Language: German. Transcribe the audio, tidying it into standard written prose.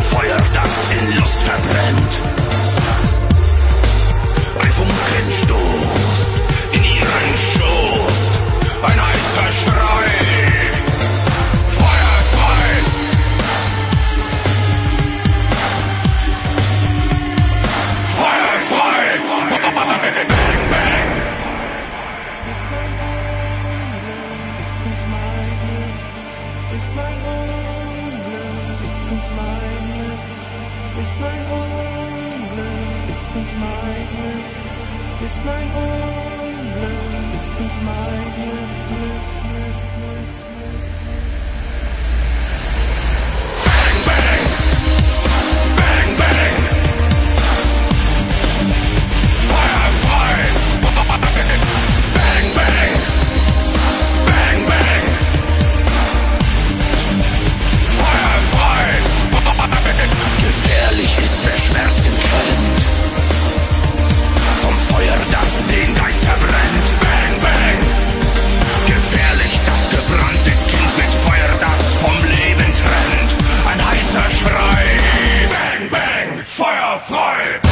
Feuer, das in Lust verbrennt. Ein Funkenstoß in ihren Schoß, ein heißer Schrei. Feuer frei! Feuer frei! Bang, bang! Ist mein Unglück, ist nicht mein Glück. Ist mein Unglück, ist nicht mein Glück. Ist mein Unglück, ist nicht mein Glück. Ist mein Unglück, ist nicht mein Glück. Bang, bang! Bang, bang! Feuer frei! Bang, bang! Bang, bang! Feuer frei! Gefährlich ist, wer Schmerzen kennt. Vom Feuer, das den Geist verbrennt. Bang, bang! Gefährlich das gebrannte Kind mit Feuer, das vom Leben trennt. Ein heißer Schrei. Bang, bang! Feuer frei!